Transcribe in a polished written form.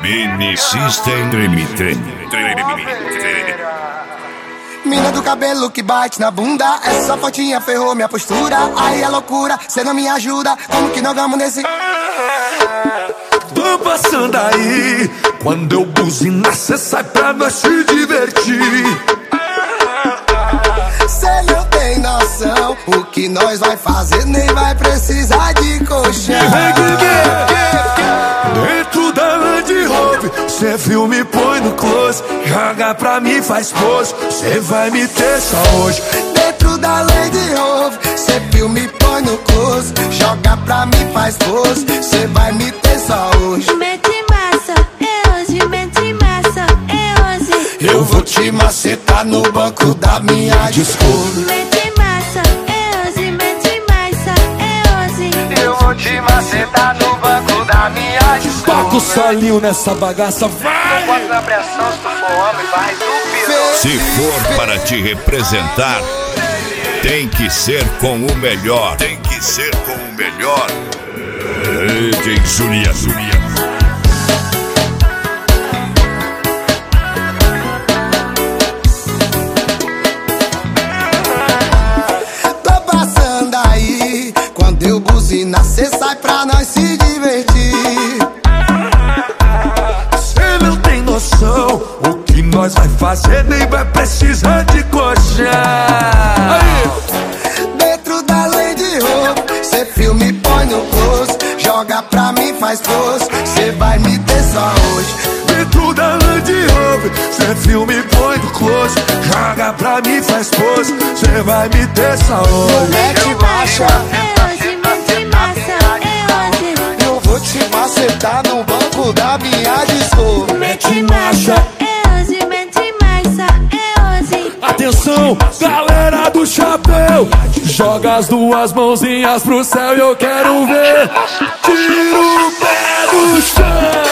Mini System Treme. Mina do cabelo que bate na bunda, essa fotinha ferrou minha postura. Aí é loucura, cê não me ajuda, como que nós vamos nesse... Tô passando aí, quando eu buzinar cê sai pra nós se divertir. Cê não tem noção, o que nós vai fazer nem vai precisar de colchão. Dentro da Land Rover, cê filme põe no close, joga pra mim faz pose, cê vai me ter só hoje. Dentro da Land Rover, cê filme põe no close, joga pra mim faz pose, cê vai me ter só hoje. Mete massa, é hoje, mete massa, é hoje. Eu vou te macetar no banco da minha Discovery. Mete massa, é hoje, mete massa, é hoje. Eu vou te macetar no banco da minha Discovery. Toca o solinho nessa bagaça, vai! Não pode dar pressão, se tu for homem, vai do pior. Se for para te representar, tem que ser com o melhor. Tem que ser com o melhor. DJ Zulia. Tô passando aí, quando eu buzinar cê sai pra nós se divertir. Cê não tem noção, o que nós vai fazer nem vai precisar de colchão. Dentro da Land Rover, cê filme põe no close, joga pra mim faz pose, cê vai me ter só hoje. Dentro da Land Rover, cê filme põe no close, joga pra mim faz pose, cê vai me ter só hoje. Mete marcha, É hoje, mete massa, é hoje. eu vou te macetar no banco da minha Discovery. Mete massa, é hoje, mete massa, é hoje. Atenção, galera do chapéu, joga as duas mãozinhas pro céu e eu quero ver. Tira o pé do chão.